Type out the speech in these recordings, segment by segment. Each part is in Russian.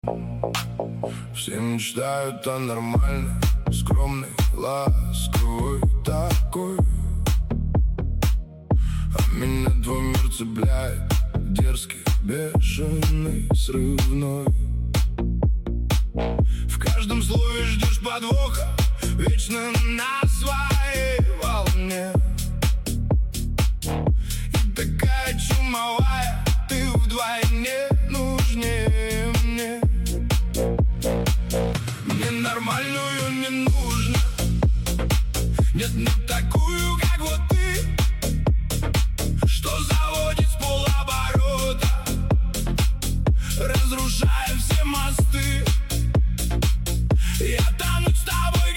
Все мечтают о нормальной, скромной, ласковой такой. А меня твой мир цепляет, дерзкий, бешеный, срывной. В каждом слове ждешь подвоха, вечно на своей волне. И такая чумовая, ты вдвойне нужнее мне. Мне нормальную не нужно, нет, не такую, как вот ты, что заводит с полоборота, разрушая все мосты. Я тонуть с тобой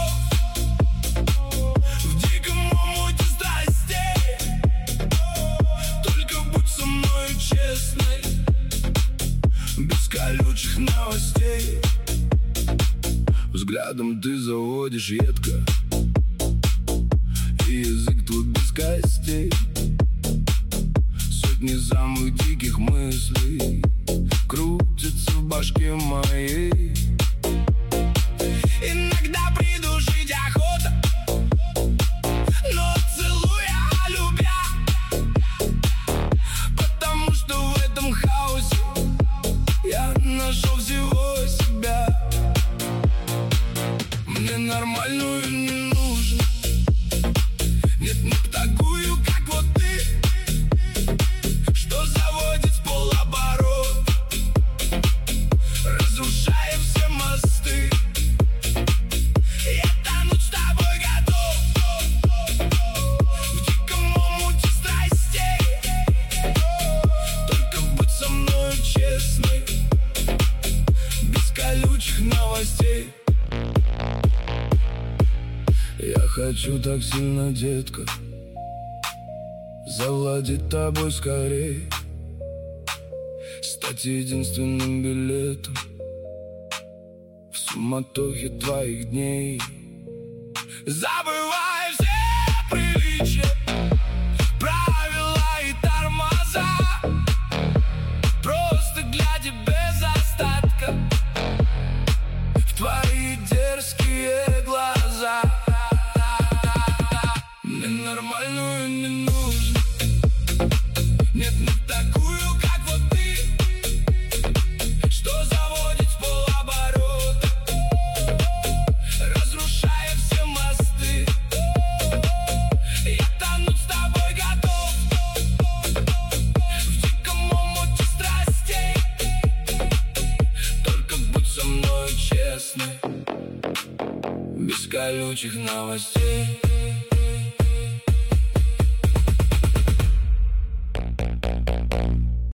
готов в диком омуте страстей. Только будь со мной честной, без колючих новостей. Взглядом ты заводишь едко, и язык твой без костей. Сотни самых диких мыслей крутятся в башке моей. Иногда придушить охота, но целуя, любя, потому что в этом хаосе я нашел всего себя. Мне нормальную не нужно, нет, не такую, как вот ты, что заводит с полоборота, разрушая все мосты. Я тонуть с тобой готов в диком омуте страстей. Только будь со мной честной, без колючих новостей. Я хочу так сильно, детка, завладеть тобой скорей, стать единственным билетом в суматохе твоих дней. Забывай все приличия, правила и тормоза, просто глядя без остатка в твои дерзкие глаза. Мне нормальную не нужно, нет, не такую, как вот ты, что заводит с полоборота, разрушая все мосты. Я тонуть с тобой готов в диком омуте страстей. Только будь со мной честной, без колючих новостей.